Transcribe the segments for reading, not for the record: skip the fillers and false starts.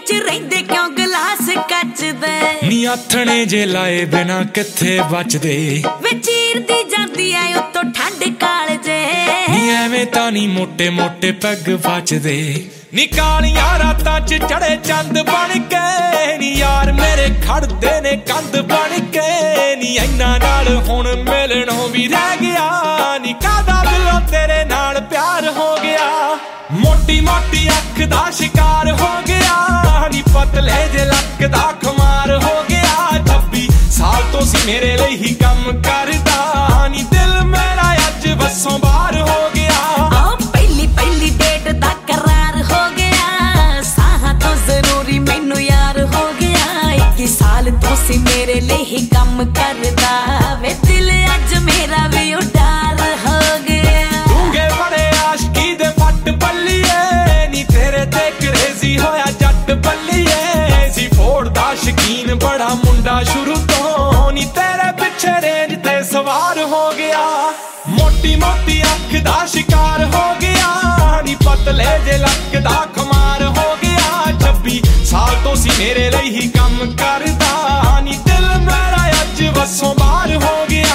विच रहिंदे क्यों गिलास कच दे नी आथणे जे लाए बिना किथे बचदे वे चीरदी जांदी ऐ उत्तों ठंड कालजे नी एवें तां नी मोटे मोटे पैग बचदे नी कालियां रातां च चढ़े चंद बन के नी यार मेरे खड़दे ने कंध बन के नी इन्ना नाल हुण मिलणों भी रह गया नी कादा दिलों तेरे नाल प्यार हो गया मोटी मोटी अख दा शिकार हो गया नी पतले जे लक दा खुमार हो गया 26 साल तो सी मेरे लिए ही कम करदा नी दिल मेरा अज बसों बाहर हो गया पहली पहली डेट दा करार हो गया साहां तो जरूरी मैनू यार हो गया 21 साल तो सी मेरे लिए ही कम करदा वे दिल अज मेरा भी उडार हो गया दूंगे बड़े आशिकी दे फट बल्लिए नी तेरे ते क्रेजी होया जट बल्लिए सी फोड़ दा शकीन बड़ा मुंडा शुरू तो नी तेरे पिछे रेंज ते सवार हो गया मोटी मोटी अख दा शिकार हो गया नी पतले जे लक दा खुमार हो गया 26 साल तो सी मेरे लिए ही कम करदा नी दिल मेरा अज बसों बाहर हो गया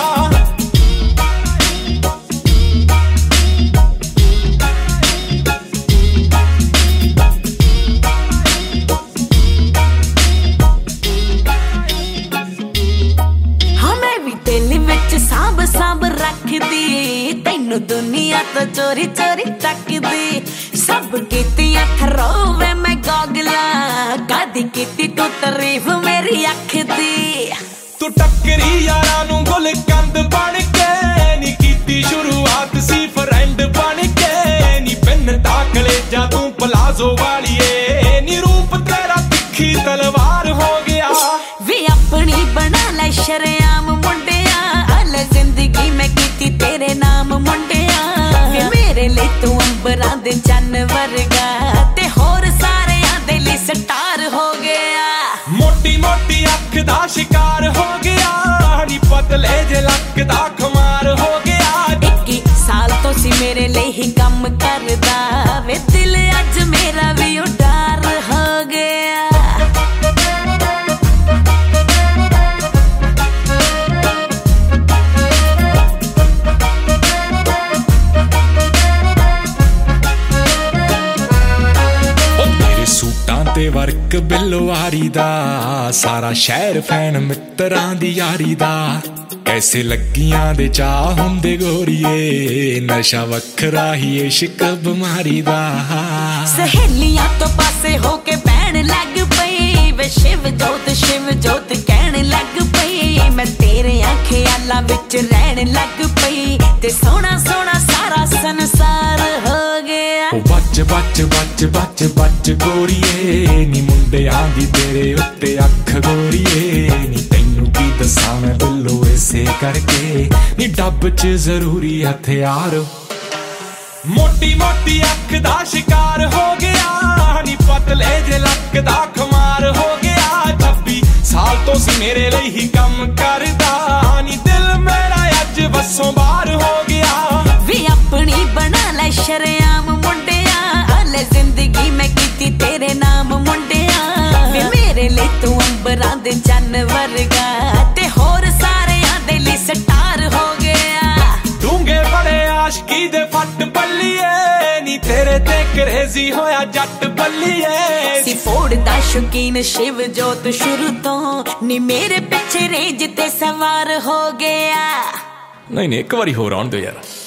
साब साब रखदी तैनू दुनिया तो चोरी चोरी तकदी सब कीतियां थरोवे मैं गॉगला कदी कीती तू तारीफ मेरी अख दी तू टक्करी यारां नू गुल कंद बन के नी कीती शुरुआत सी फ्रेंड बन के नी पिन दा कलेजा तू प्लाजो वालिए नी रूप तेरा तिखी तलवार हो गया वे अपनी बना ले शरेआम मुंडिया जिंदगी मैं कीती तेरे नाम मुंडिया वे मेरे लिए तू अंबरां दे चन्न वर्गा ते होर सारेयां दे लिए स्टार हो गया मोटी मोटी अख दा शिकार हो गया नी पतले जे लक दा खुमार हो गया 21 साल तो सी मेरे लिए ही कम करदा वे दिल अज मेरा भी उडार हो गया ते वर्क बिलवारी दा सारा शहर फैन मित्रां दी यारी दा कैसे लगियां दे चाह हुंदे गोरीए नशा वखरा ही इश्क बीमारी दा सहेलियां तो पासे होके बहन लग पई वे शिव जोत कहण लग पई मैं तेरे ख्यालां विच रहन लग पई ते सोना सोना सारा संसार हो गया बच बच बच बच बच गोरीए नी मुंडियां दी तेरे उत्ते अख गोरीए नी तैनू की दसां मैं बिल्लो ऐसे करके नी डब च जरूरी हथियार मोटी मोटी अख दा शिकार हो गया नी पतले जे लक दा खुमार हो गया 26 साल तो सी मेरे लिए ही कम करदा नी दिल मेरा अज बसों बाहर हो गया वे अपनी बना ले शरेआम मुंडिया अले जिंदगी मैं कीती तेरे नाम मुंडिया वे मेरे लिए तू अंबरां दे चन्न वर्गा ते होर सारेयां दे लिए स्टार हो गया दूंगे बड़े आशिकी दे फट बल्लिए नी तेरे ते क्रेजी होया जट बल्लिए सी फोड़ दा शौकीन शिव जोत शुरू तो नी मेरे पिछे रेंज ते सवार हो गया नहीं एक बारी होर आउण दो यार